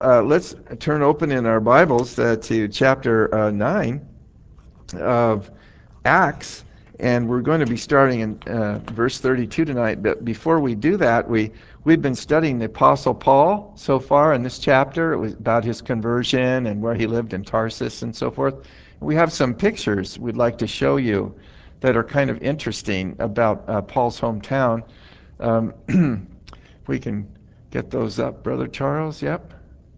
Let's turn open in our Bibles to chapter 9 of Acts, and we're going to be starting in verse 32 tonight. But before we do that, we've been studying the Apostle Paul so far in this chapter. It was about his conversion and where he lived in Tarsus and so forth. We have some pictures we'd like to show you that are kind of interesting about Paul's hometown. We can get those up, Brother Charles. Yep.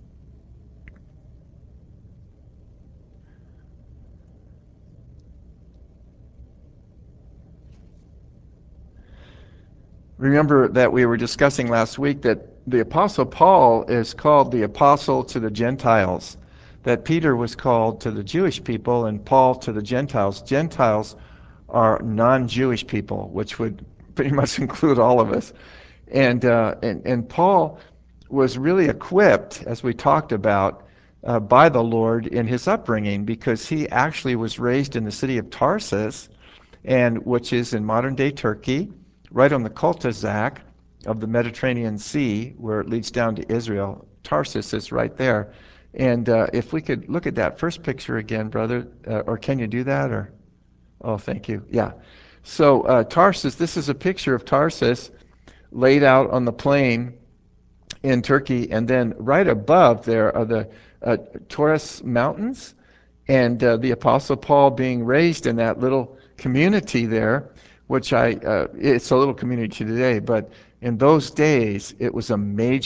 Remember that we were discussing last week that the Apostle Paul is called the Apostle to the Gentiles, that Peter was called to the Jewish people and Paul to the Gentiles. Gentiles are non-Jewish people, which would pretty much include all of us. And Paul was really equipped, as we talked about, by the Lord in his upbringing, because he actually was raised in the city of Tarsus, and which is in modern-day Turkey, right on the cul-de-sac of the Mediterranean Sea, where it leads down to Israel. Tarsus is right there. And if we could look at that first picture again, brother, or can you do that? Or oh, thank you. Yeah. So Tarsus, this is a picture of Tarsus laid out on the plain in Turkey, and then right above there are the Taurus Mountains, and the Apostle Paul being raised in that little community there, which it's a little community today, but in those days it was a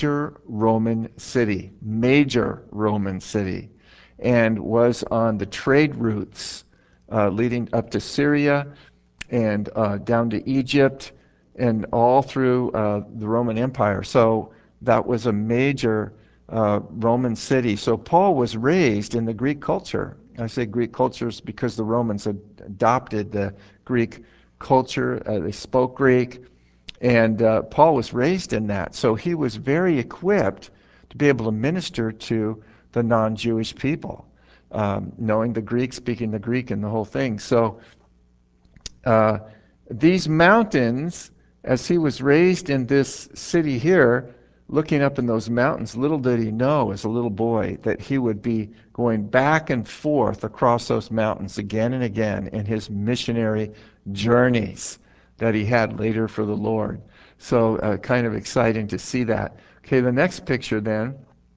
major Roman city, and was on the trade routes leading up to Syria and down to Egypt and all through the Roman Empire. So that was a major Roman city. So Paul was raised in the Greek culture. I say Greek cultures because the Romans had adopted the Greek culture. They spoke Greek, and Paul was raised in that. So he was very equipped to be able to minister to the non-Jewish people, knowing the Greek, speaking the Greek, and the whole thing. So uh, these mountains, as he was raised in this city here, looking up in those mountains, little did he know as a little boy that he would be going back and forth across those mountains again and again in his missionary journeys that he had later for the Lord. So kind of exciting to see that. Okay, the next picture then.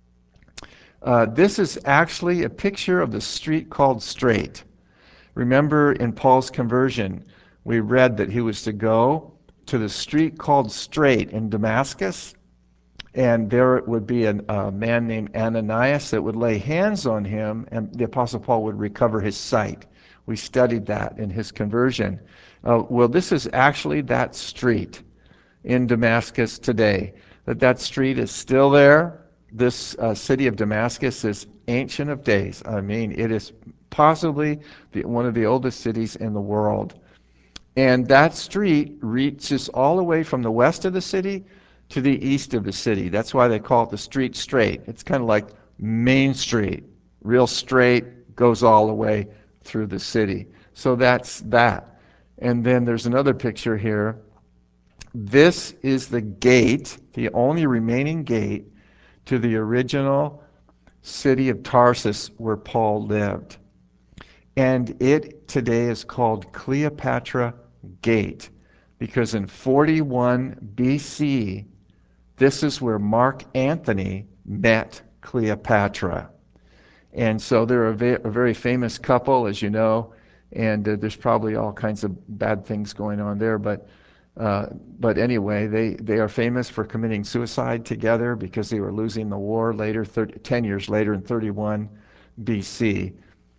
This is actually a picture of the street called Straight. Remember in Paul's conversion, we read that he was to go to the street called Straight in Damascus, and there would be a man named Ananias that would lay hands on him, and the Apostle Paul would recover his sight. We studied that in his conversion. Well, this is actually that street in Damascus today. That street is still there. This city of Damascus is ancient of days. I mean, it is possibly one of the oldest cities in the world. And that street reaches all the way from the west of the city to the east of the city. That's why they call it the street straight. It's kind of like Main Street, real straight, goes all the way through the city. So that's that. And then there's another picture here. This is the gate, the only remaining gate to the original city of Tarsus where Paul lived. And it today is called Cleopatra Gate because in 41 BC, this is where Mark Antony met Cleopatra. And so they're a very famous couple, as you know, and there's probably all kinds of bad things going on there. But anyway, they are famous for committing suicide together because they were losing the war later, 10 years later in 31 BC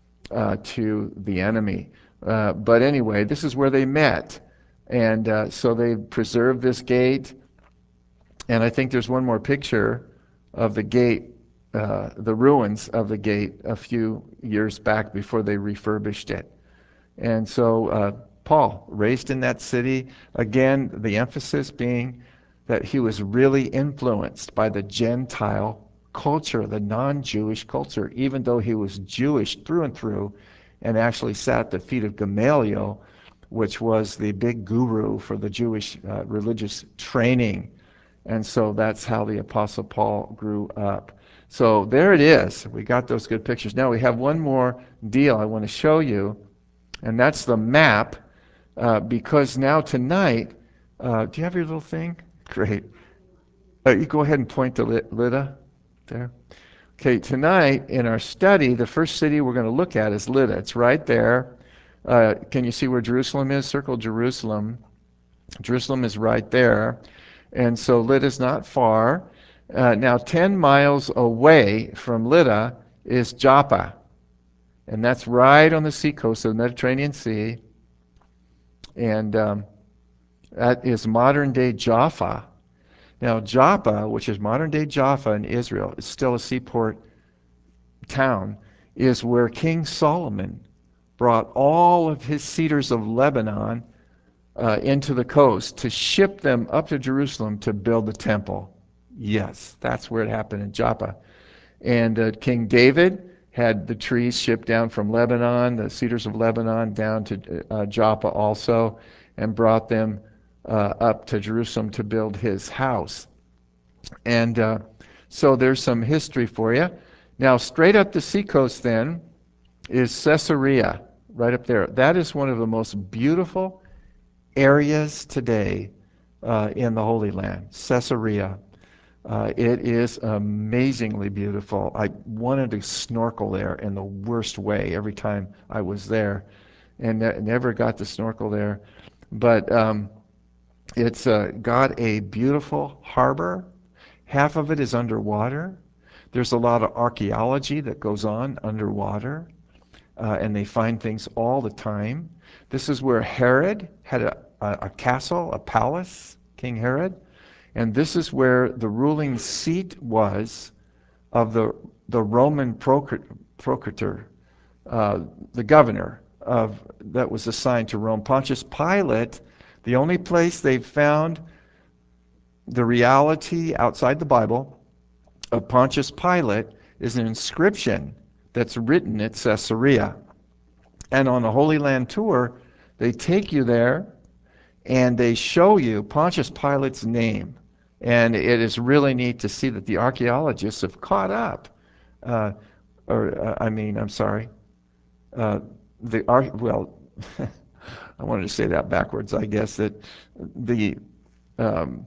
to the enemy. But anyway, this is where they met. And so they preserved this gate. And I think there's one more picture of the gate, the ruins of the gate a few years back before they refurbished it. And so Paul, raised in that city, again, the emphasis being that he was really influenced by the Gentile culture, the non-Jewish culture, even though he was Jewish through and through and actually sat at the feet of Gamaliel, which was the big guru for the Jewish religious training. And so that's how the Apostle Paul grew up. So there it is. We got those good pictures. Now we have one more deal I want to show you, and that's the map. Because now tonight, do you have your little thing? Great. You go ahead and point to Lydda there. Okay, tonight in our study, the first city we're going to look at is Lydda. It's right there. Can you see where Jerusalem is? Circle Jerusalem. Jerusalem is right there. And so Lydda is not far. Now, 10 miles away from Lydda is Joppa. And that's right on the seacoast of the Mediterranean Sea. And that is modern day Jaffa. Now, Joppa, which is modern day Jaffa in Israel, is still a seaport town, is where King Solomon brought all of his cedars of Lebanon into the coast to ship them up to Jerusalem to build the temple. Yes, that's where it happened in Joppa. And King David had the trees shipped down from Lebanon, the cedars of Lebanon, down to Joppa also, and brought them up to Jerusalem to build his house. And so there's some history for you. Now, straight up the seacoast then is Caesarea, right up there. That is one of the most beautiful areas today in the Holy Land, Caesarea. It is amazingly beautiful. I wanted to snorkel there in the worst way every time I was there, and never got to snorkel there. But it's got a beautiful harbor. Half of it is underwater. There's a lot of archaeology that goes on underwater, and they find things all the time. This is where Herod had a castle, a palace, King Herod. And this is where the ruling seat was of the Roman procurator, the governor that was assigned to Rome. Pontius Pilate, the only place they've found the reality outside the Bible of Pontius Pilate is an inscription that's written at Caesarea. And on a Holy Land tour, they take you there and they show you Pontius Pilate's name. And it is really neat to see that the archaeologists have caught up. I'm sorry. Well, I wanted to say that backwards, I guess, that the, um,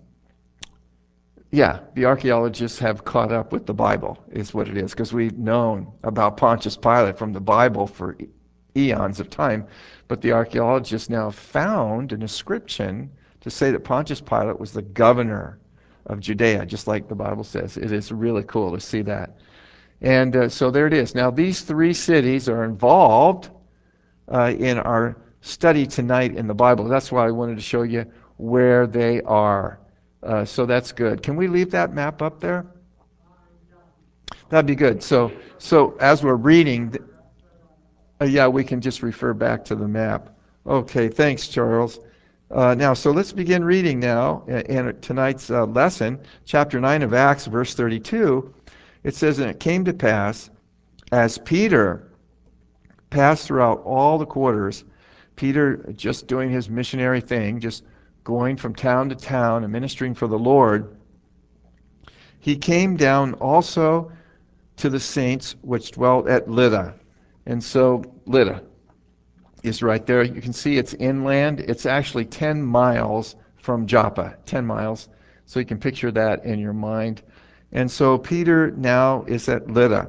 the archaeologists have caught up with the Bible, is what it is, because we've known about Pontius Pilate from the Bible for eons of time, but the archaeologists now found an inscription to say that Pontius Pilate was the governor of Judea, just like the Bible says. It is really cool to see that. And so there it is. Now, these three cities are involved in our study tonight in the Bible. That's why I wanted to show you where they are. So that's good. Can we leave that map up there? That'd be good. So as we're reading, yeah, we can just refer back to the map. Okay, thanks, Charles. Now, so let's begin reading now in tonight's lesson, chapter 9 of Acts, verse 32. It says, "And it came to pass, as Peter passed throughout all the quarters," Peter just doing his missionary thing, just going from town to town and ministering for the Lord, "he came down also to the saints which dwelt at Lydda." And so Lydda is right there. You can see it's inland. It's actually 10 miles from Joppa, 10 miles. So you can picture that in your mind. And so Peter now is at Lydda.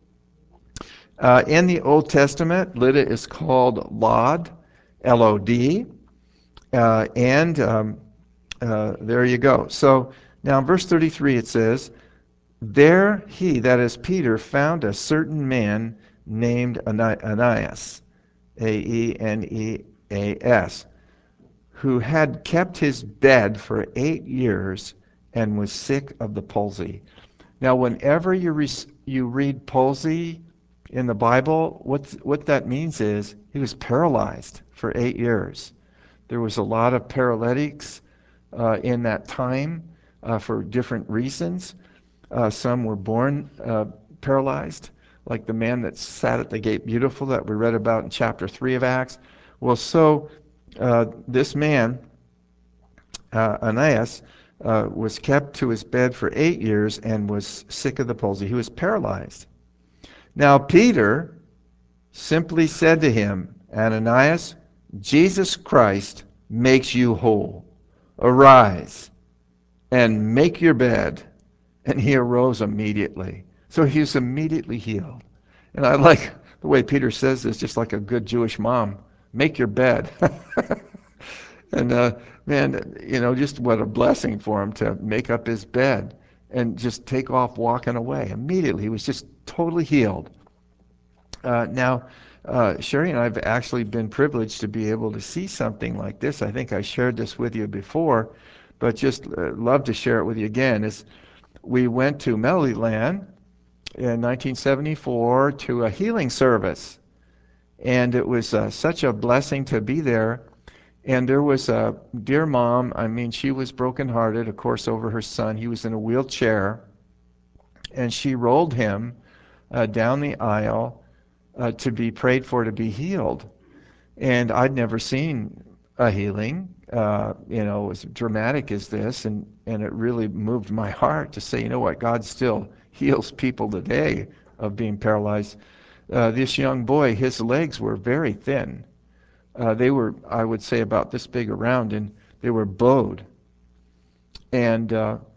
In the Old Testament, Lydda is called Lod, L-O-D. There you go. So now in verse 33 it says, "There he," that is Peter, "found a certain man named Aeneas, Aeneas, who had kept his bed for 8 years and was sick of the palsy." Now, whenever you read palsy in the Bible, what that means is he was paralyzed for 8 years. There was a lot of paralytics in that time for different reasons. Some were born paralyzed, like the man that sat at the gate beautiful that we read about in chapter 3 of Acts. Well, so this man, Aeneas, was kept to his bed for 8 years and was sick of the palsy. He was paralyzed. Now Peter simply said to him, Ananias, Jesus Christ makes you whole. Arise and make your bed. And he arose immediately. So he was immediately healed. And I like the way Peter says this, just like a good Jewish mom. Make your bed. And man, just what a blessing for him to make up his bed and just take off walking away. Immediately, he was just totally healed. Now, Sherry and I have actually been privileged to be able to see something like this. I think I shared this with you before, but just love to share it with you again. Is we went to Melodyland in 1974 to a healing service, and it was such a blessing to be there. And there was a dear mom. I mean, she was brokenhearted, of course, over her son. He was in a wheelchair, and she rolled him down the aisle to be prayed for to be healed. And I'd never seen a healing, as dramatic as this, and it really moved my heart to say, you know what, God still heals people today of being paralyzed. This young boy, his legs were very thin. They were, I would say, about this big around, and they were bowed. And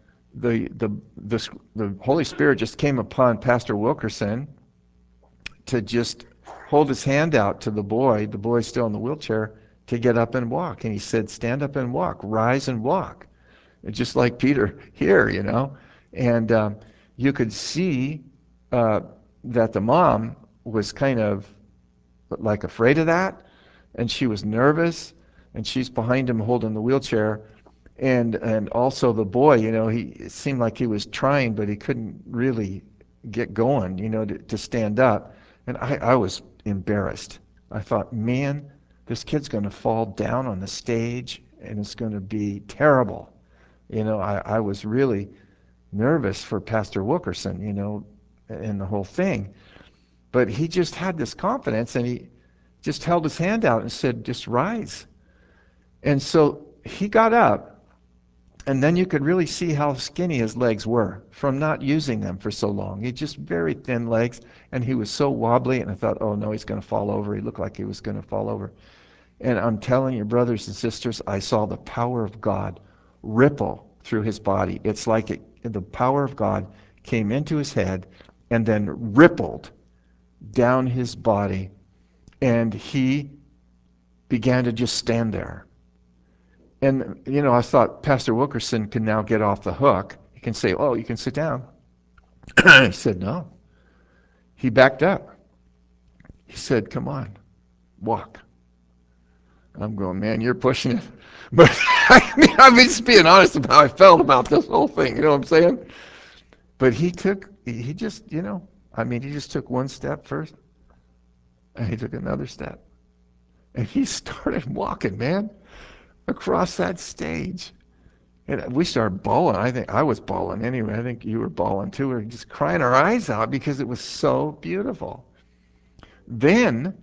the Holy Spirit just came upon Pastor Wilkerson to just hold his hand out to the boy still in the wheelchair, to get up and walk. And he said, stand up and walk, rise and walk. Just like Peter here. And you could see that the mom was kind of like afraid of that, and she was nervous, and she's behind him holding the wheelchair. And also the boy, he it seemed like he was trying, but he couldn't really get going, to stand up. And I was embarrassed. I thought, man, this kid's going to fall down on the stage, and it's going to be terrible. I was really nervous for Pastor Wilkerson, and the whole thing. But he just had this confidence, and he just held his hand out and said, just rise. And so he got up, and then you could really see how skinny his legs were from not using them for so long. He had just very thin legs, and he was so wobbly, and I thought, oh no, he's going to fall over. He looked like he was going to fall over. And I'm telling you, brothers and sisters, I saw the power of God ripple through his body. It's like the power of God came into his head and then rippled down his body, and he began to just stand there. And, I thought Pastor Wilkerson can now get off the hook. He can say, oh, you can sit down. He said, no. He backed up. He said, come on, walk. I'm going, man, you're pushing it. But I'm just being honest about how I felt about this whole thing. You know what I'm saying? But he just, he just took one step first, and he took another step. And he started walking, man, across that stage. And we started bawling. I think I was bawling anyway. I think you were bawling too. We were just crying our eyes out because it was so beautiful. Then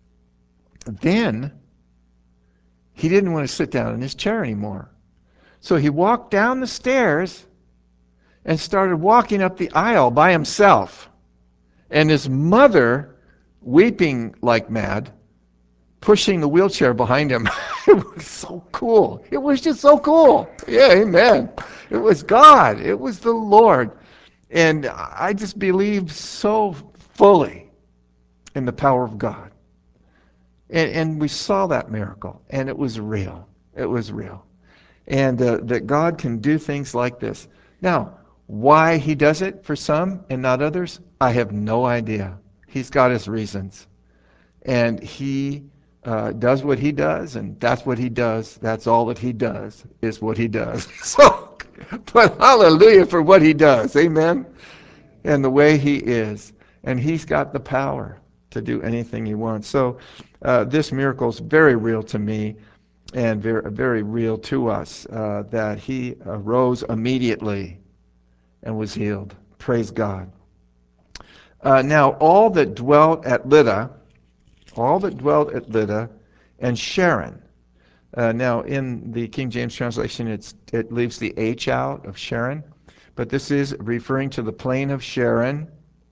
he didn't want to sit down in his chair anymore. So he walked down the stairs and started walking up the aisle by himself. And his mother, weeping like mad, pushing the wheelchair behind him. It was so cool. It was just so cool. Yeah, amen. It was God. It was the Lord. And I just believed so fully in the power of God. And we saw that miracle, and it was real. It was real. And that God can do things like this. Now, why he does it for some and not others, I have no idea. He's got his reasons. And he does what he does, and that's what he does. That's all that he does is what he does. So, but hallelujah for what he does. Amen. And the way he is. And he's got the power to do anything he wants. So this miracle is very real to me and very, very real to us, that he arose immediately and was healed. Praise God. Now, all that dwelt at Lydda and Sharon. Now, in the King James translation, it leaves the H out of Sharon, but this is referring to the plain of Sharon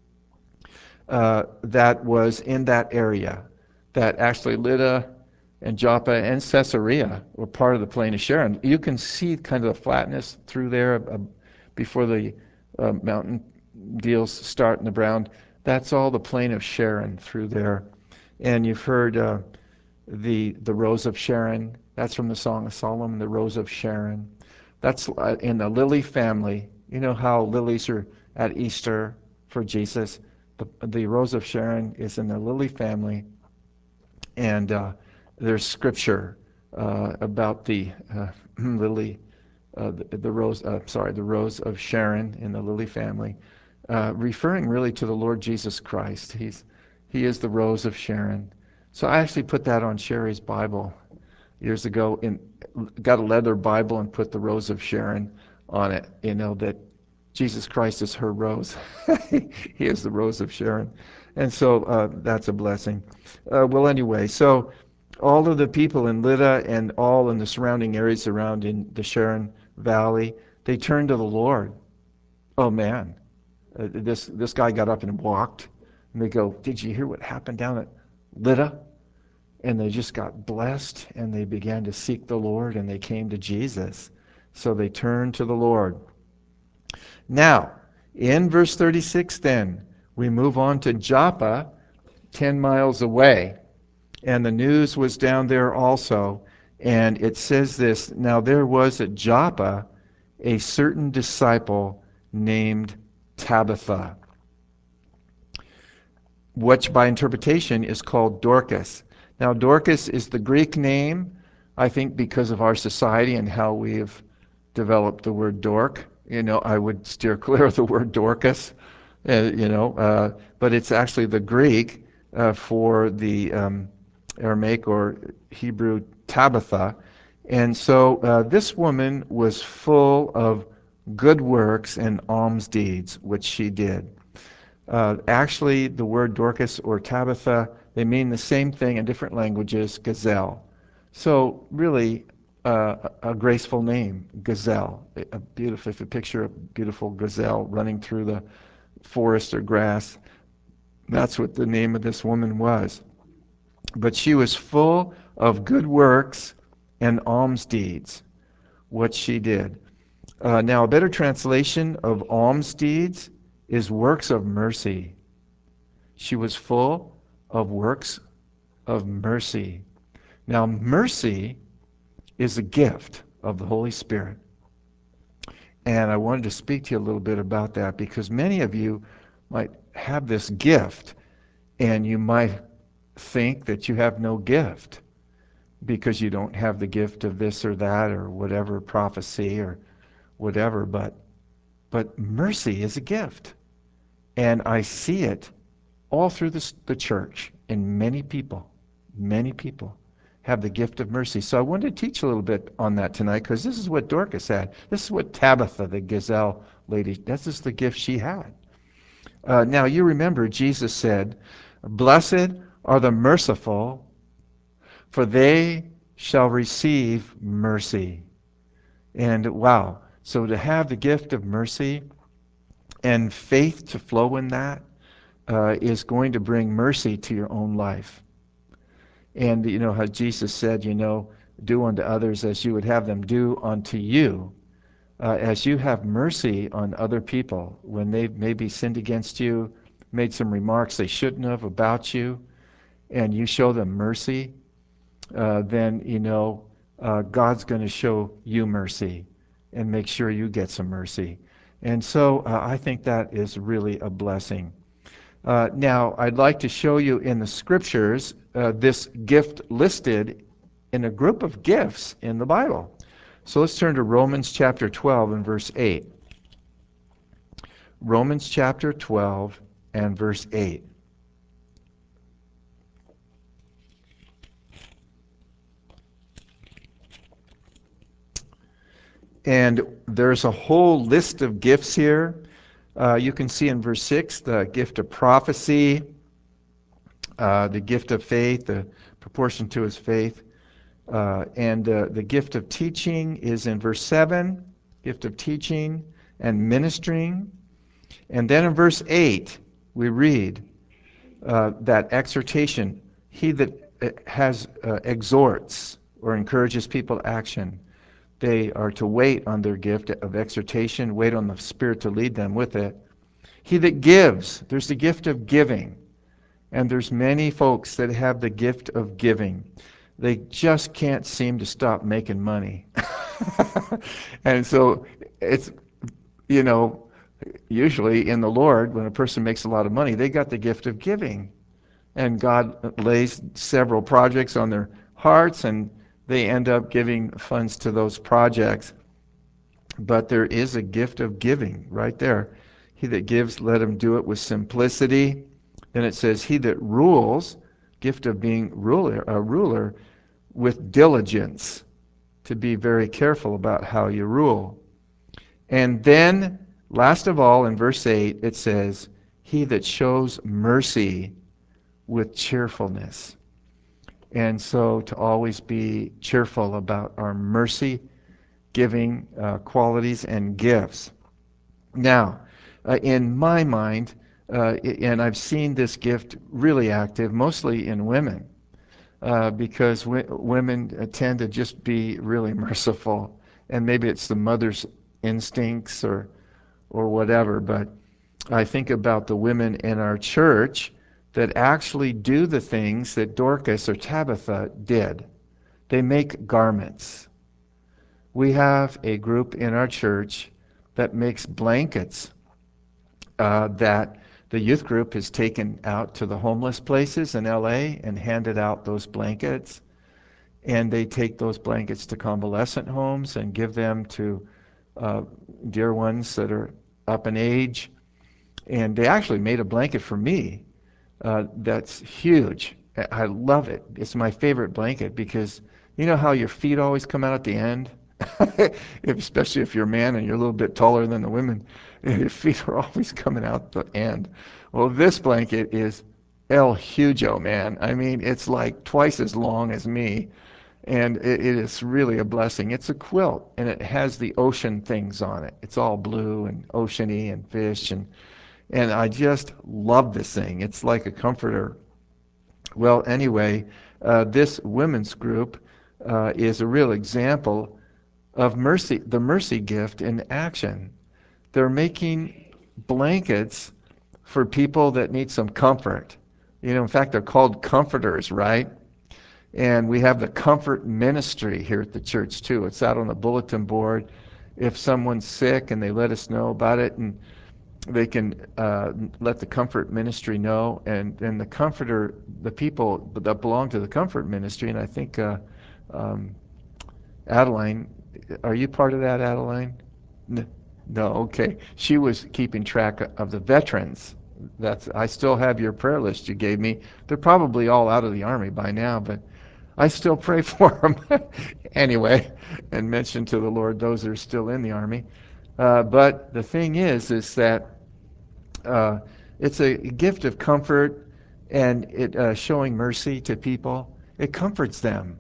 that was in that area. That actually Lydda and Joppa and Caesarea were part of the plain of Sharon. You can see kind of the flatness through there before the mountain deals start in the brown. That's all the plain of Sharon through there. And you've heard the Rose of Sharon. That's from the Song of Solomon, the Rose of Sharon. That's in the lily family. You know how lilies are at Easter for Jesus? The Rose of Sharon is in the lily family. And there's scripture about the lily, the rose. The Rose of Sharon in the lily family, referring really to the Lord Jesus Christ. He is the Rose of Sharon. So I actually put that on Sherry's Bible years ago. Got a leather Bible and put the Rose of Sharon on it. You know that Jesus Christ is her rose. He is the Rose of Sharon. And so that's a blessing. Well, anyway, so all of the people in Lydda and all in the surrounding areas around in the Sharon Valley, they turned to the Lord. Oh, man. This guy got up and walked. And they go, did you hear what happened down at Lydda? And they just got blessed, and they began to seek the Lord, and they came to Jesus. So they turned to the Lord. Now, in verse 36 then, we move on to Joppa, 10 miles away. And the news was down there also. And it says this, now there was at Joppa a certain disciple named Tabitha, which by interpretation is called Dorcas. Now, Dorcas is the Greek name, I think, because of our society and how we've developed the word dork. You know, I would steer clear of the word Dorcas, but it's actually the Greek for the Aramaic or Hebrew Tabitha. And so this woman was full of good works and alms deeds, which she did. Actually, the word Dorcas or Tabitha, they mean the same thing in different languages, gazelle. So really, a graceful name, gazelle. A beautiful, if you picture a beautiful gazelle running through the forest or grass, that's what the name of this woman was. But she was full of good works and alms deeds, what she did. Now, a better translation of alms deeds is works of mercy. She was full of works of mercy. Now, mercy is a gift of the Holy Spirit. And I wanted to speak to you a little bit about that because many of you might have this gift and you might think that you have no gift because you don't have the gift of this or that or whatever prophecy or whatever, but mercy is a gift. And I see it all through the church in many people have the gift of mercy. So I wanted to teach a little bit on that tonight because this is what Dorcas had. This is what Tabitha, the gazelle lady, this is the gift she had. Now you remember Jesus said, blessed are the merciful, for they shall receive mercy. And wow, so to have the gift of mercy and faith to flow in that is going to bring mercy to your own life. And you know how Jesus said, do unto others as you would have them do unto you. As you have mercy on other people when they've maybe sinned against you, made some remarks they shouldn't have about you, and you show them mercy, then God's going to show you mercy and make sure you get some mercy. And so I think that is really a blessing. Now, I'd like to show you in the scriptures this gift listed in a group of gifts in the Bible. So let's turn to Romans chapter 12 and verse 8. Romans chapter 12 and verse 8. And there's a whole list of gifts here. You can see in verse 6 the gift of prophecy, the gift of faith, the proportion to his faith, And the gift of teaching is in verse 7, gift of teaching and ministering. And then in verse 8, we read that exhortation, he that exhorts or encourages people to action, they are to wait on their gift of exhortation, wait on the Spirit to lead them with it. He that gives, there's the gift of giving. And there's many folks that have the gift of giving. They just can't seem to stop making money. And so it's, you know, usually in the Lord, when a person makes a lot of money, they got the gift of giving. And God lays several projects on their hearts, and they end up giving funds to those projects. But there is a gift of giving right there. He that gives, let him do it with simplicity. Then it says, he that rules, gift of being a ruler, with diligence, to be very careful about how you rule. And then, last of all, in verse 8, it says, he that shows mercy with cheerfulness. And so to always be cheerful about our mercy giving qualities and gifts. Now, in my mind, and I've seen this gift really active, mostly in women, because women tend to just be really merciful, and maybe it's the mother's instincts or whatever. But I think about the women in our church that actually do the things that Dorcas or Tabitha did. They make garments. We have a group in our church that makes blankets that the youth group has taken out to the homeless places in LA and handed out those blankets. And they take those blankets to convalescent homes and give them to uh, dear ones that are up in age. And they actually made a blanket for me that's huge. I love it. It's my favorite blanket because you know how your feet always come out at the end? Especially if you're a man and you're a little bit taller than the women, your feet are always coming out the end. Well, this blanket is El Hugo, man. I mean, it's like twice as long as me, and it is really a blessing. It's a quilt, and it has the ocean things on it. It's all blue and oceany and fish, and I just love this thing. It's like a comforter. Well, anyway, this women's group is a real example of mercy, the mercy gift in action. They're making blankets for people that need some comfort. You know, in fact, they're called comforters, right? And we have the comfort ministry here at the church too. It's out on the bulletin board. If someone's sick and they let us know about it, and they can let the comfort ministry know, and the comforter, the people that belong to the comfort ministry, and I think um, Adeline, are you part of that, Adeline? No, okay. She was keeping track of the veterans. I still have your prayer list you gave me. They're probably all out of the army by now, but I still pray for them anyway, and mention to the Lord those that are still in the army. But the thing is that uh, it's a gift of comfort, and it showing mercy to people. It comforts them,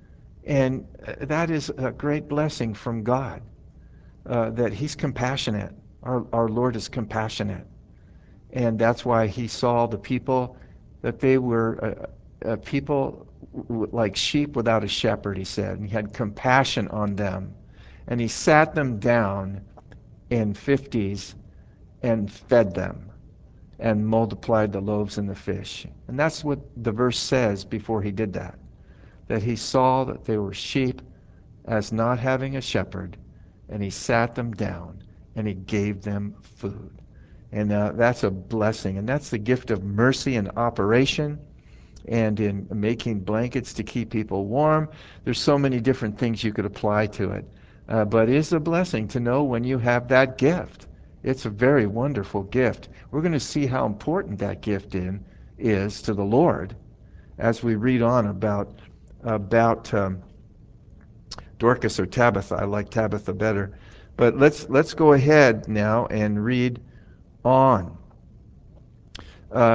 and that is a great blessing from God. That He's compassionate. Our Lord is compassionate, and that's why He saw the people that they were people like sheep without a shepherd. He said, and He had compassion on them, and He sat them down in 50s and fed them and multiplied the loaves and the fish. And that's what the verse says before He did that. That He saw that they were sheep as not having a shepherd, and He sat them down and He gave them food. And that's a blessing. And that's the gift of mercy in operation and in making blankets to keep people warm. There's so many different things you could apply to it. But it's a blessing to know when you have that gift. It's a very wonderful gift. We're going to see how important that gift is to the Lord as we read on about Dorcas or Tabitha. I like Tabitha better. But let's go ahead now and read on.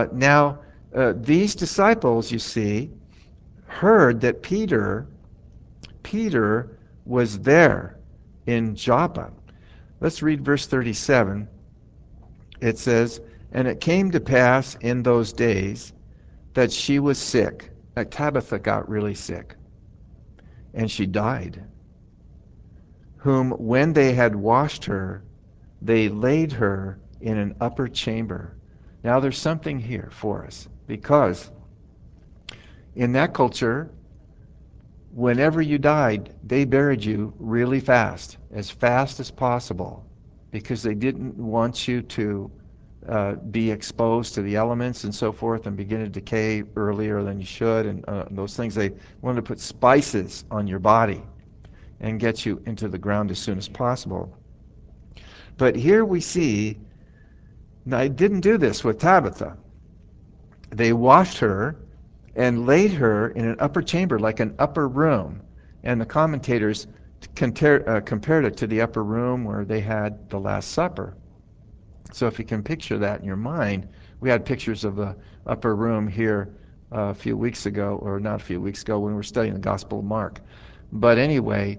Now, these disciples, you see, heard that Peter Peter was there in Joppa. Let's read verse 37. It says, "And it came to pass in those days that she was sick." Tabitha got really sick, and she died. "Whom, when they had washed her, they laid her in an upper chamber." Now, there's something here for us, because in that culture, whenever you died, they buried you really fast as possible, because they didn't want you to be exposed to the elements and so forth and begin to decay earlier than you should, and those things. They wanted to put spices on your body and get you into the ground as soon as possible. But here we see, now, I didn't do this with Tabitha. They washed her and laid her in an upper chamber, like an upper room. And the commentators compared it to the upper room where they had the Last Supper. So if you can picture that in your mind, we had pictures of the upper room here a few weeks ago, or not a few weeks ago, when we were studying the Gospel of Mark. But anyway,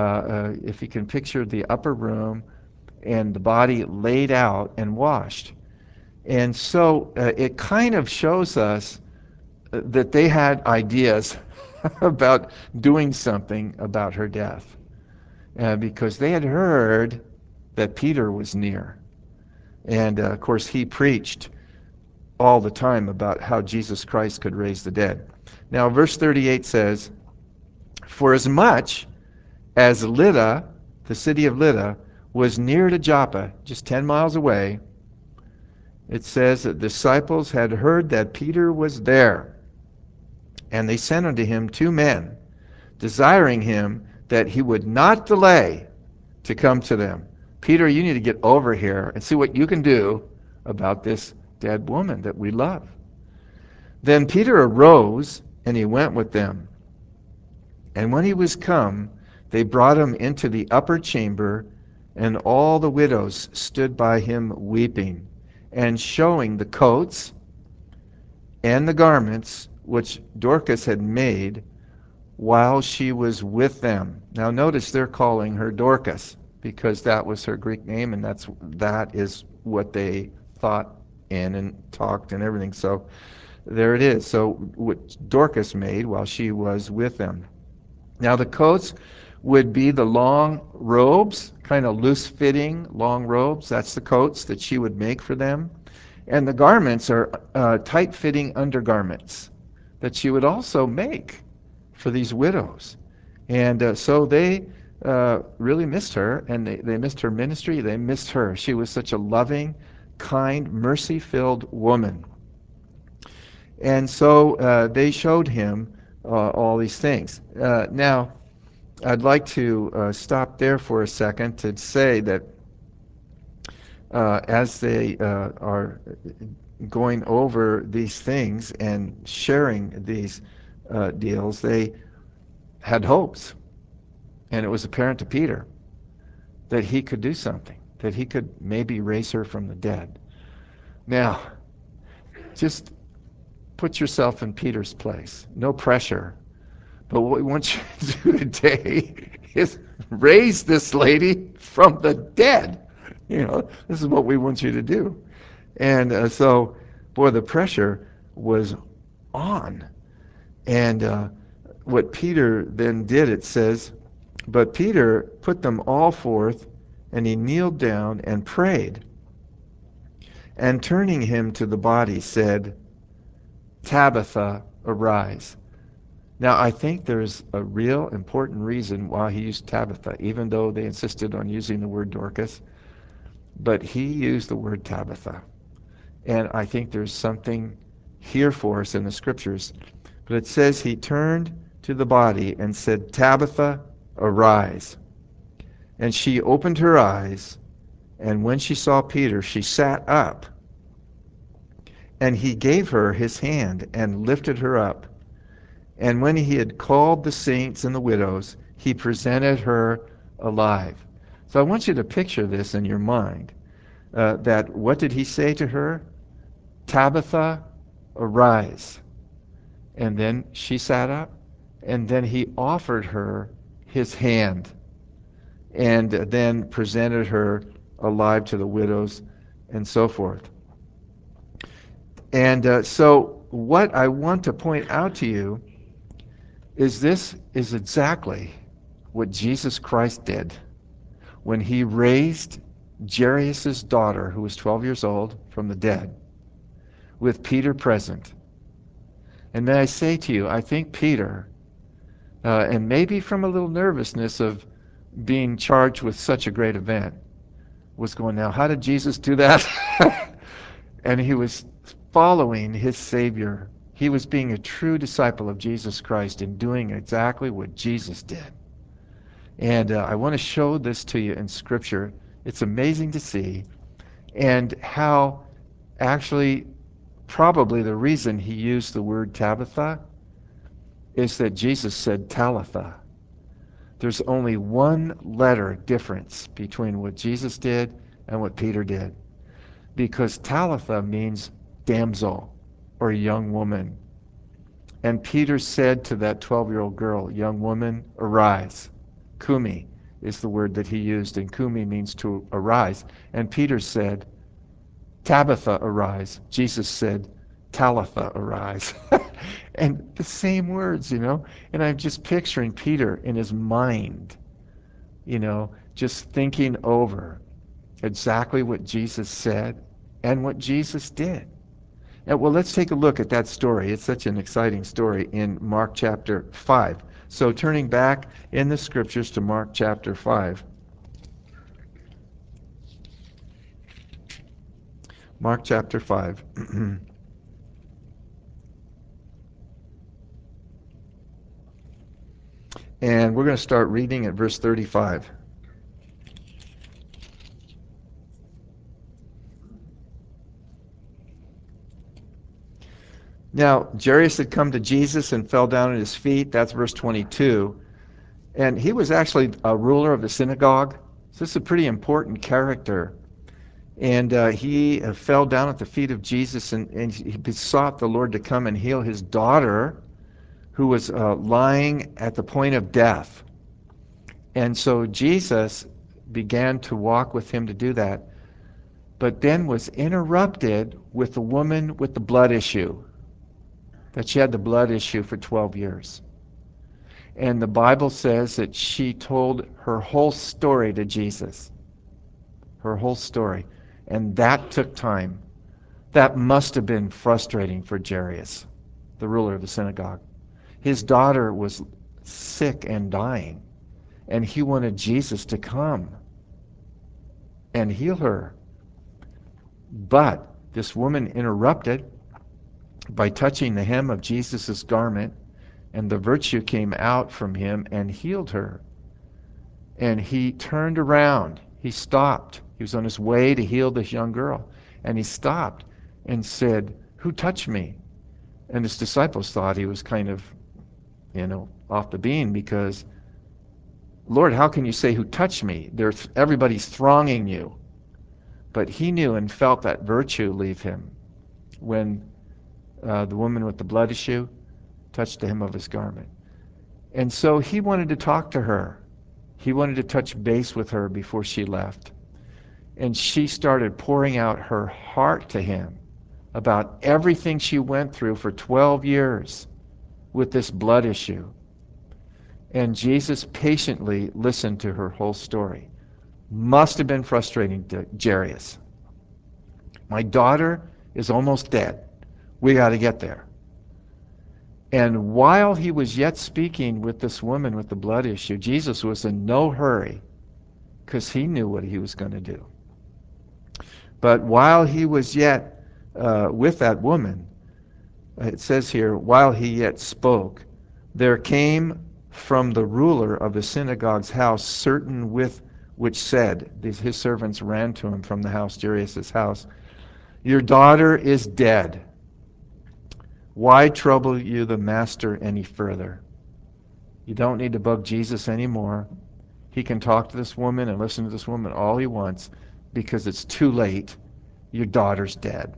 if you can picture the upper room and the body laid out and washed. And so it kind of shows us that they had ideas about doing something about her death, because they had heard that Peter was near. And of course, he preached all the time about how Jesus Christ could raise the dead. Now, verse 38 says, "For as much as Lydda, the city of Lydda, was near to Joppa, just 10 miles away," it says that the disciples had heard that Peter was there. "And they sent unto him 2 men, desiring him that he would not delay to come to them." Peter, you need to get over here and see what you can do about this dead woman that we love. "Then Peter arose, and he went with them. And when he was come, they brought him into the upper chamber, and all the widows stood by him weeping, and showing the coats and the garments which Dorcas had made while she was with them." Now notice they're calling her Dorcas, because that was her Greek name, and that is what they thought and talked and everything. So there it is. So what Dorcas made while she was with them. Now the coats would be the long robes, kind of loose-fitting long robes. That's the coats that she would make for them. And the garments are tight-fitting undergarments that she would also make for these widows. And so they really missed her, and they missed her ministry. They missed her. She was such a loving, kind, mercy-filled woman. And so they showed him all these things. Now, I'd like to stop there for a second to say that as they are going over these things and sharing these deals, they had hopes. And it was apparent to Peter that he could do something, that he could maybe raise her from the dead. Now, just put yourself in Peter's place. No pressure. But what we want you to do today is raise this lady from the dead. This is what we want you to do. And so, boy, the pressure was on. And what Peter then did, it says, "But Peter put them all forth, and he kneeled down and prayed. And turning him to the body, said, Tabitha, arise." Now, I think there's a real important reason why he used Tabitha, even though they insisted on using the word Dorcas. But he used the word Tabitha. And I think there's something here for us in the scriptures. But it says he turned to the body and said, "Tabitha, arise." And she opened her eyes, and when she saw Peter, she sat up. And he gave her his hand and lifted her up. And when he had called the saints and the widows, he presented her alive. So I want you to picture this in your mind. That what did he say to her? "Tabitha, arise." And then she sat up, and then he offered her his hand and then presented her alive to the widows and so forth. And so what I want to point out to you is this is exactly what Jesus Christ did when he raised Jairus' daughter, who was 12 years old, from the dead, with Peter present. And may I say to you, I think Peter, and maybe from a little nervousness of being charged with such a great event, was going, now, how did Jesus do that? And he was following his Savior. He was being a true disciple of Jesus Christ and doing exactly what Jesus did. And I want to show this to you in Scripture. It's amazing to see, and how actually probably the reason he used the word Tabitha is that Jesus said Talitha. There's only one letter difference between what Jesus did and what Peter did, because Talitha means damsel or young woman. And Peter said to that 12-year-old girl, young woman, arise. Kumi is the word that he used, and kumi means to arise. And Peter said, Tabitha, arise. Jesus said, Talitha, arise. And the same words, you know. And I'm just picturing Peter in his mind, you know, just thinking over exactly what Jesus said and what Jesus did. And well, let's take a look at that story. It's such an exciting story in Mark chapter 5. So turning back in the scriptures to Mark chapter 5. Mark chapter 5. And we're going to start reading at verse 35. Now, Jairus had come to Jesus and fell down at his feet. That's verse 22. And he was actually a ruler of the synagogue. So this is a pretty important character. And he fell down at the feet of Jesus, and he besought the Lord to come and heal his daughter, who was lying at the point of death. And so Jesus began to walk with him to do that, but then was interrupted with the woman with the blood issue, that she had the blood issue for 12 years. And the Bible says that she told her whole story to Jesus. Her whole story. And that took time. That must have been frustrating for Jairus, the ruler of the synagogue. His daughter was sick and dying, and he wanted Jesus to come and heal her. But this woman interrupted by touching the hem of Jesus' garment, and the virtue came out from him and healed her. And he turned around. He stopped. He was on his way to heal this young girl. And he stopped and said, who touched me? And his disciples thought he was kind of, off the beam, because, Lord, how can you say who touched me? Everybody's thronging you. But he knew and felt that virtue leave him when the woman with the blood issue touched the hem of his garment. And so he wanted to talk to her. He wanted to touch base with her before she left. And she started pouring out her heart to him about everything she went through for 12 years with this blood issue. And Jesus patiently listened to her whole story. Must have been frustrating to Jairus. My daughter is almost dead. We got to get there. And while he was yet speaking with this woman with the blood issue, Jesus was in no hurry, because he knew what he was going to do. But while he was yet with that woman, it says here, while he yet spoke, there came from the ruler of the synagogue's house certain with which said, his servants ran to him from the house, Jairus' house, your daughter is dead. Why trouble you the master any further? You don't need to bug Jesus anymore. He can talk to this woman and listen to this woman all he wants, because it's too late. Your daughter's dead.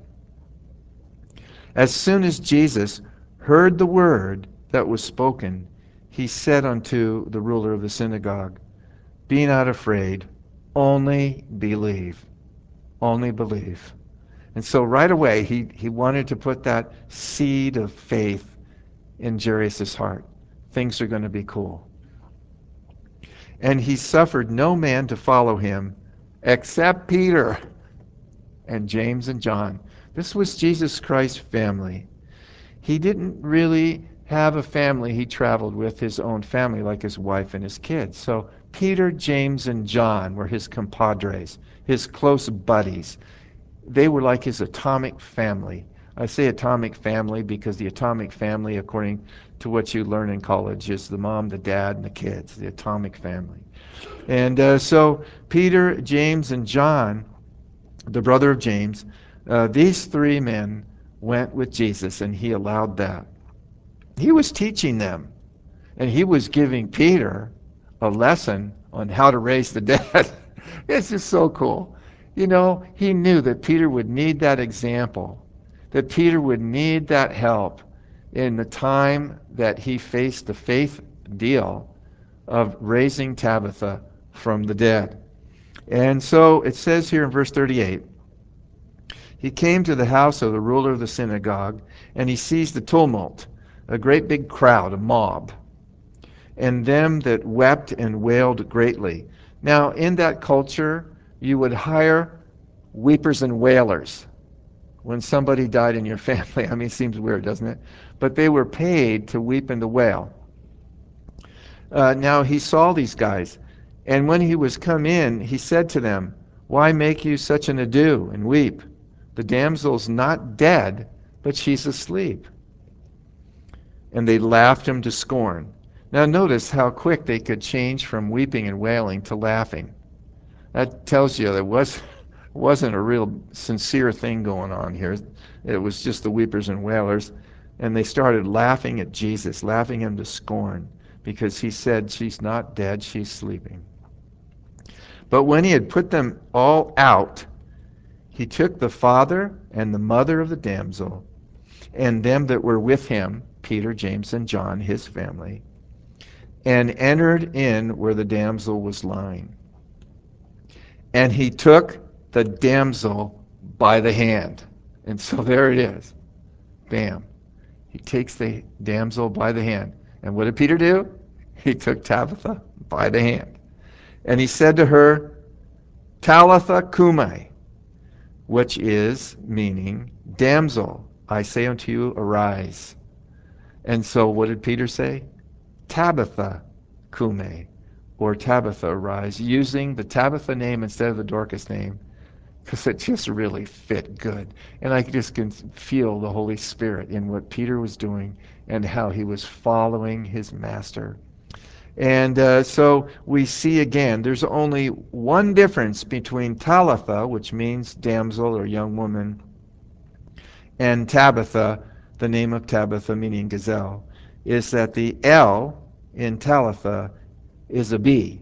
As soon as Jesus heard the word that was spoken, he said unto the ruler of the synagogue, be not afraid, only believe. Only believe. And so right away, he wanted to put that seed of faith in Jairus' heart. Things are going to be cool. And he suffered no man to follow him except Peter and James and John. This was Jesus Christ's family. He didn't really have a family he traveled with, his own family, like his wife and his kids. So Peter, James, and John were his compadres, his close buddies. They were like his atomic family. I say atomic family because the atomic family, according to what you learn in college, is the mom, the dad, and the kids, the atomic family. And so Peter, James, and John, the brother of James, these three men went with Jesus, and he allowed that. He was teaching them, and he was giving Peter a lesson on how to raise the dead. It's just so cool. You know, he knew that Peter would need that example, that Peter would need that help in the time that he faced the faith deal of raising Tabitha from the dead. And so it says here in verse 38, he came to the house of the ruler of the synagogue, and he sees the tumult, a great big crowd, a mob, and them that wept and wailed greatly. Now, in that culture, you would hire weepers and wailers when somebody died in your family. I mean, it seems weird, doesn't it? But they were paid to weep and to wail. Now he saw these guys, and when he was come in, he said to them, why make you such an ado and weep? The damsel's not dead, but she's asleep. And they laughed him to scorn. Now notice how quick they could change from weeping and wailing to laughing. That tells you there wasn't a real sincere thing going on here. It was just the weepers and wailers. And they started laughing at Jesus, laughing him to scorn, because he said, she's not dead, she's sleeping. But when he had put them all out, he took the father and the mother of the damsel, and them that were with him, Peter, James, and John, his family, and entered in where the damsel was lying. And he took the damsel by the hand. And so there it is. Bam. He takes the damsel by the hand. And what did Peter do? He took Tabitha by the hand. And he said to her, Talitha cumi, which is meaning, damsel, I say unto you, arise. And so what did Peter say? Tabitha cumi, or Tabitha arise, using the Tabitha name instead of the Dorcas name, because it just really fit good. And I just can feel the Holy Spirit in what Peter was doing and how he was following his master. And so we see again, there's only one difference between Talitha, which means damsel or young woman, and Tabitha, the name of Tabitha meaning gazelle, is that the L in Talitha is a B.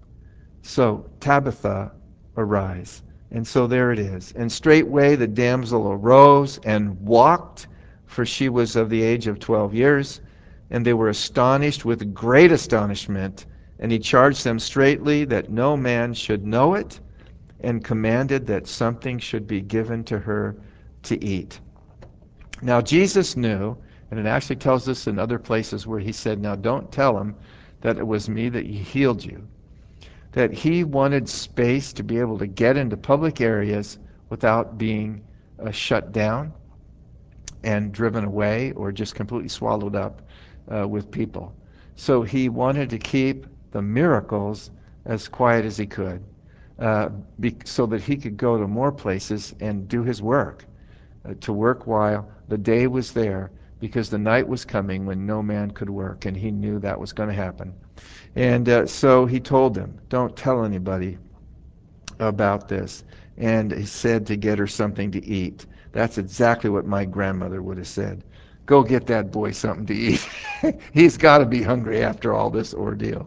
So Tabitha, arise. And so there it is. And straightway the damsel arose and walked, for she was of the age of 12 years. And they were astonished with great astonishment. And he charged them straitly that no man should know it, and commanded that something should be given to her to eat. Now Jesus knew, and it actually tells us in other places where he said, now don't tell them that it was me that healed you, that he wanted space to be able to get into public areas without being shut down and driven away or just completely swallowed up with people. So he wanted to keep the miracles as quiet as he could, so that he could go to more places and do his work, to work while the day was there, because the night was coming when no man could work, and he knew that was going to happen. And so he told them, don't tell anybody about this. And he said to get her something to eat. That's exactly what my grandmother would have said. Go get that boy something to eat. He's got to be hungry after all this ordeal.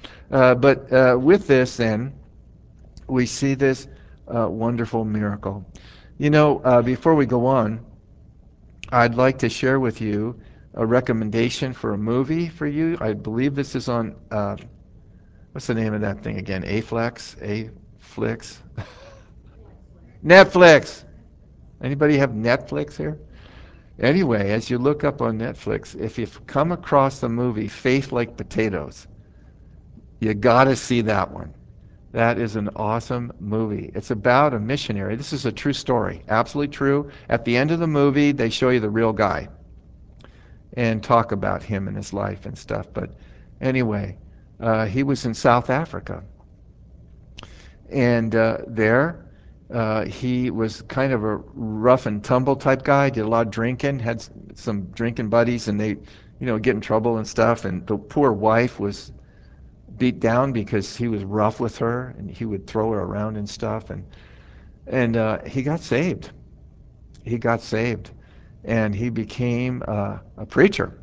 But with this, then, we see this wonderful miracle. You know, before we go on, I'd like to share with you a recommendation for a movie for you. I believe this is on, what's the name of that thing again? Aflex? Aflix? Netflix. Anybody have Netflix here? Anyway, as you look up on Netflix, if you've come across the movie Faith Like Potatoes, you got to see that one. That is an awesome movie. It's about a missionary. This is a true story, absolutely true. At the end of the movie, they show you the real guy and talk about him and his life and stuff. But anyway, he was in South Africa. And there, he was kind of a rough and tumble type guy, did a lot of drinking, had some drinking buddies, and they, get in trouble and stuff. And the poor wife was beat down because he was rough with her and he would throw her around and stuff. And he got saved. He got saved. And he became a preacher.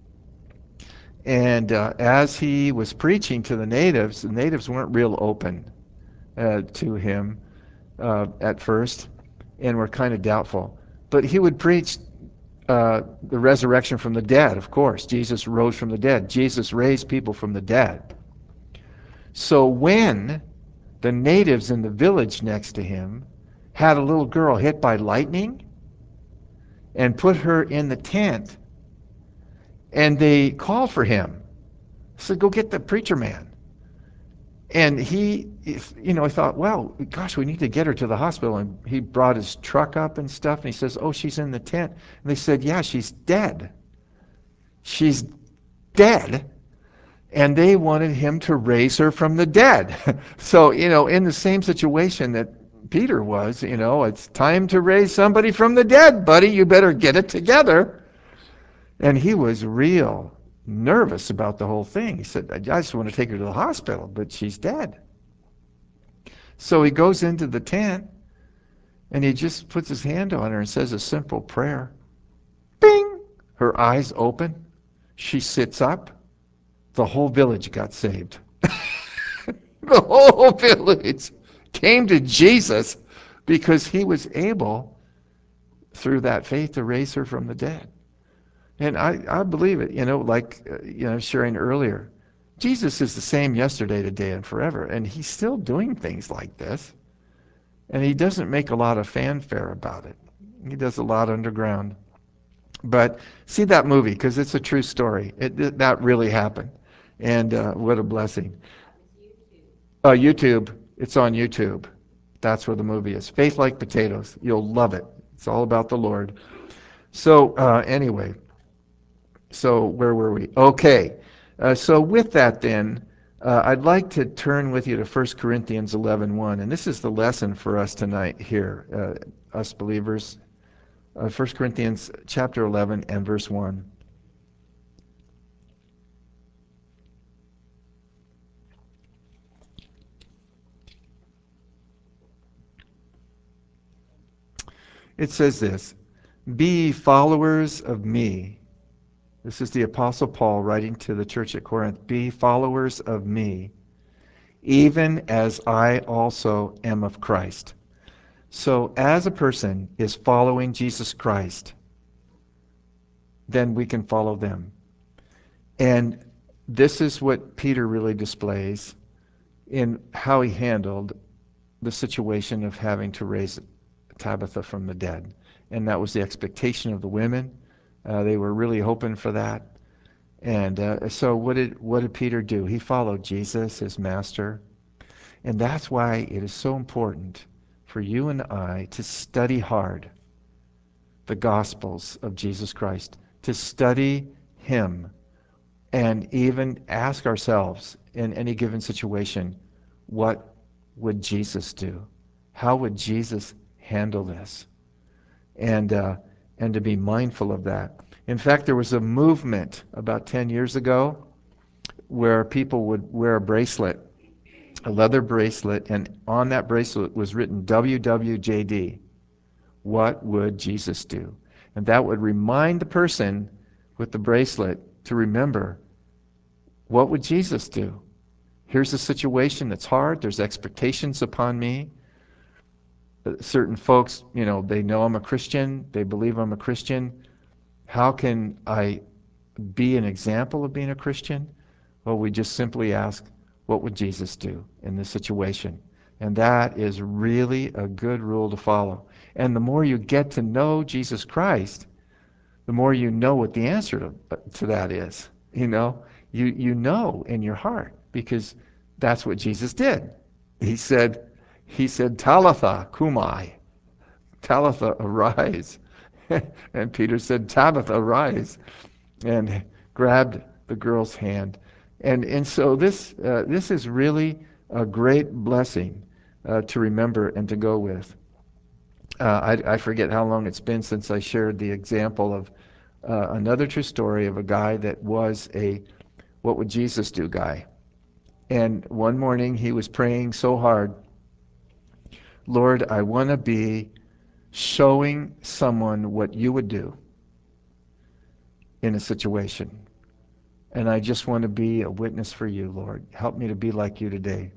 And as he was preaching to the natives weren't real open to him at first and were kind of doubtful. But he would preach the resurrection from the dead, of course. Jesus rose from the dead. Jesus raised people from the dead. So when the natives in the village next to him had a little girl hit by lightning and put her in the tent, and they called for him, said, "Go get the preacher man." And he, thought, well, gosh, we need to get her to the hospital. And he brought his truck up and stuff, and he says, "Oh, she's in the tent." And they said, "Yeah, she's dead. She's dead." And they wanted him to raise her from the dead. So, in the same situation that Peter was, it's time to raise somebody from the dead, buddy. You better get it together. And he was real nervous about the whole thing. He said, "I just want to take her to the hospital, but she's dead." So he goes into the tent and he just puts his hand on her and says a simple prayer. Bing! Her eyes open. She sits up. The whole village got saved. The whole village came to Jesus because he was able, through that faith, to raise her from the dead. And I believe it, like sharing earlier. Jesus is the same yesterday, today, and forever. And he's still doing things like this. And he doesn't make a lot of fanfare about it. He does a lot underground. But see that movie, because it's a true story. That really happened. And what a blessing. YouTube. It's on YouTube. That's where the movie is. Faith Like Potatoes. You'll love it. It's all about the Lord. So anyway, so where were we? Okay. So with that then, I'd like to turn with you to 1 Corinthians 11:1, and this is the lesson for us tonight here, us believers. 1 Corinthians chapter 11 and verse 1. It says this, "Be followers of me." This is the Apostle Paul writing to the church at Corinth. "Be followers of me, even as I also am of Christ." So as a person is following Jesus Christ, then we can follow them. And this is what Peter really displays in how he handled the situation of having to raise Tabitha from the dead. And that was the expectation of the women. They were really hoping for that. And so what did Peter do? He followed Jesus, his master. And that's why it is so important for you and I to study hard the Gospels of Jesus Christ, to study him, and even ask ourselves in any given situation, what would Jesus do? How would Jesus handle this? And to be mindful of that. In fact, there was a movement about 10 years ago where people would wear a bracelet, a leather bracelet, and on that bracelet was written WWJD. What would Jesus do? And that would remind the person with the bracelet to remember, what would Jesus do? Here's a situation that's hard. There's expectations upon me. Certain folks, they know I'm a Christian. They believe I'm a Christian. How can I be an example of being a Christian? Well, we just simply ask, what would Jesus do in this situation? And that is really a good rule to follow. And the more you get to know Jesus Christ, the more you know what the answer to that is. You know in your heart because that's what Jesus did. He said, Talitha cumi, Talitha arise. And Peter said, Tabitha arise, and grabbed the girl's hand. And so this is really a great blessing to remember and to go with. I forget how long it's been since I shared the example of another true story of a guy that was a what would Jesus do guy. And one morning he was praying so hard, Lord, I want to be showing someone what you would do in a situation. And I just want to be a witness for you, Lord. Help me to be like you today.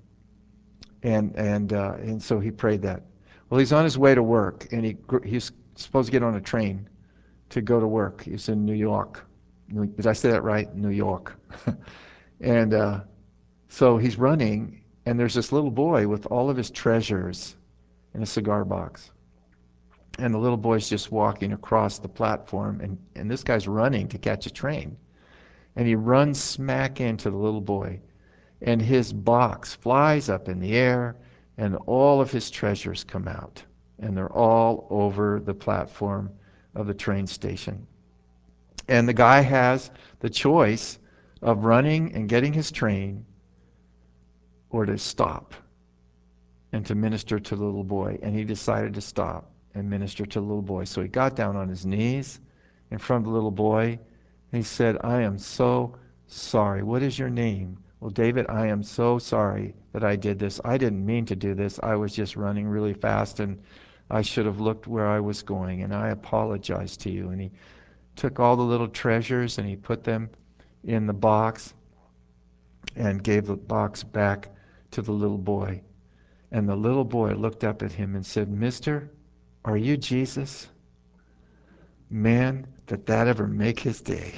And so he prayed that. Well, he's on his way to work, and he's supposed to get on a train to go to work. He's in New York. Did I say that right? New York. And so he's running, and there's this little boy with all of his treasures in a cigar box. And the little boy's just walking across the platform, and this guy's running to catch a train. And he runs smack into the little boy, and his box flies up in the air, and all of his treasures come out, and they're all over the platform of the train station. And the guy has the choice of running and getting his train or to stop and to minister to the little boy. And he decided to stop and minister to the little boy. So he got down on his knees in front of the little boy, and he said, I am so sorry. What is your name? Well, David, I am so sorry that I did this. I didn't mean to do this. I was just running really fast, and I should have looked where I was going, and I apologize to you. And he took all the little treasures, and he put them in the box and gave the box back to the little boy. And the little boy looked up at him and said, Mister, are you Jesus? Man, did that ever make his day.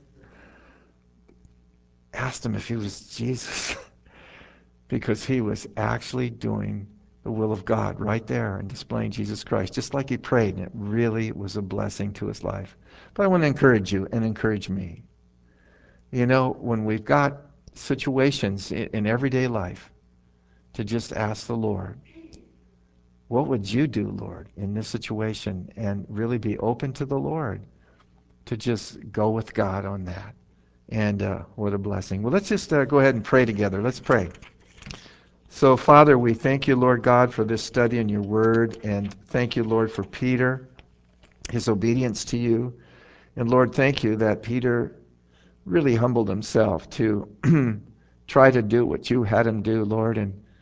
Asked him if he was Jesus because he was actually doing the will of God right there and displaying Jesus Christ, just like he prayed, and it really was a blessing to his life. But I want to encourage you and encourage me. When we've got situations in everyday life, to just ask the Lord, what would you do, Lord, in this situation? And really be open to the Lord to just go with God on that. And what a blessing. Well, let's just go ahead and pray together. Let's pray. So, Father, we thank you, Lord God, for this study in your word. And thank you, Lord, for Peter, his obedience to you. And Lord, thank you that Peter really humbled himself to try to do what you had him do, Lord.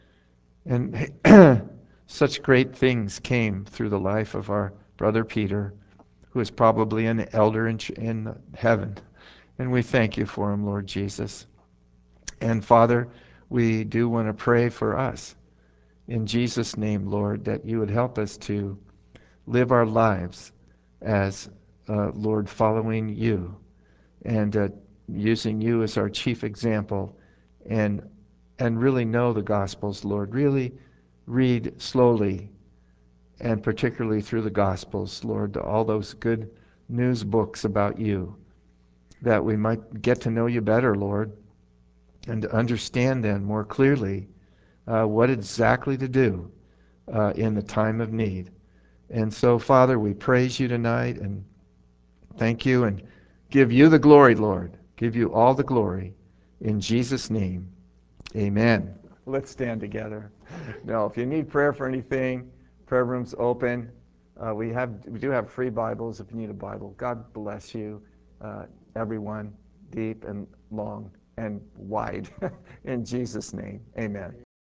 And such great things came through the life of our brother Peter, who is probably an elder in heaven. And we thank you for him, Lord Jesus. And Father, we do want to pray for us. In Jesus' name, Lord, that you would help us to live our lives as, Lord, following you and using you as our chief example and really know the Gospels, Lord. Really read slowly and particularly through the Gospels, Lord, all those good news books about you, that we might get to know you better, Lord, and to understand then more clearly what exactly to do in the time of need. And so, Father, we praise you tonight and thank you and give you the glory, Lord. Give you all the glory. In Jesus' name, amen. Let's stand together. Now, if you need prayer for anything, prayer room's open. We do have free Bibles if you need a Bible. God bless you, everyone, deep and long and wide. In Jesus' name, amen.